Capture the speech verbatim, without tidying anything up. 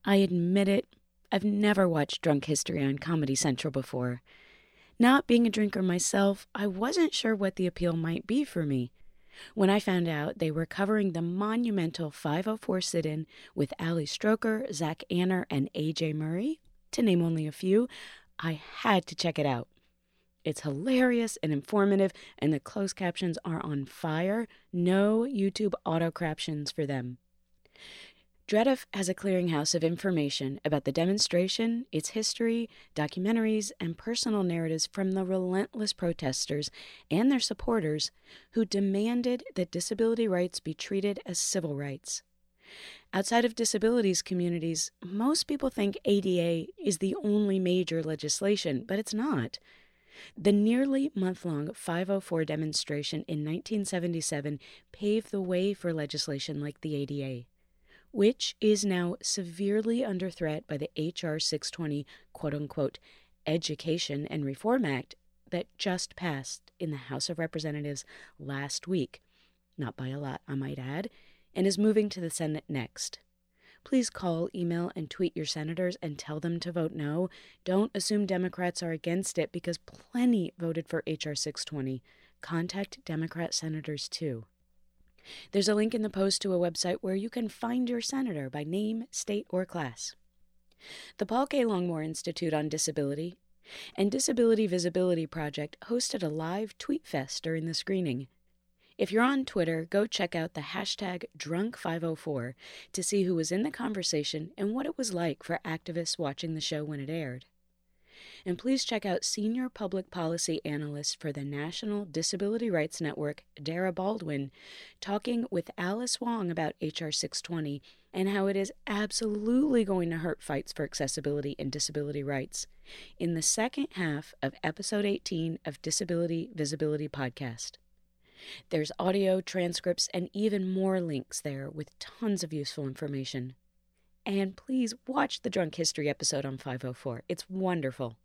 I admit it, I've never watched Drunk History on Comedy Central before. Not being a drinker myself, I wasn't sure what the appeal might be for me. When I found out they were covering the monumental five oh four sit-in with Ali Stroker, Zach Anner, and A J Murray, to name only a few, I had to check it out. It's hilarious and informative, and the closed captions are on fire. No YouTube auto-captions for them. Dreadif has a clearinghouse of information about the demonstration, its history, documentaries, and personal narratives from the relentless protesters and their supporters who demanded that disability rights be treated as civil rights. Outside of disabilities communities, most people think A D A is the only major legislation, but it's not. The nearly month-long five oh four demonstration in nineteen seventy-seven paved the way for legislation like the A D A, which is now severely under threat by the H R six twenty quote-unquote Education and Reform Act that just passed in the House of Representatives last week, not by a lot, I might add, and is moving to the Senate next. Please call, email, and tweet your senators and tell them to vote no. Don't assume Democrats are against it because plenty voted for H R six twenty. Contact Democrat senators too. There's a link in the post to a website where you can find your senator by name, state, or class. The Paul K. Longmore Institute on Disability and Disability Visibility Project hosted a live tweet fest during the screening. If you're on Twitter, go check out the hashtag drunk five oh four to see who was in the conversation and what it was like for activists watching the show when it aired. And please check out Senior Public Policy Analyst for the National Disability Rights Network, Dara Baldwin, talking with Alice Wong about H R six twenty and how it is absolutely going to hurt fights for accessibility and disability rights in the second half of Episode eighteen of Disability Visibility Podcast. There's audio, transcripts, and even more links there with tons of useful information. And please watch the Drunk History episode on five oh four. It's wonderful.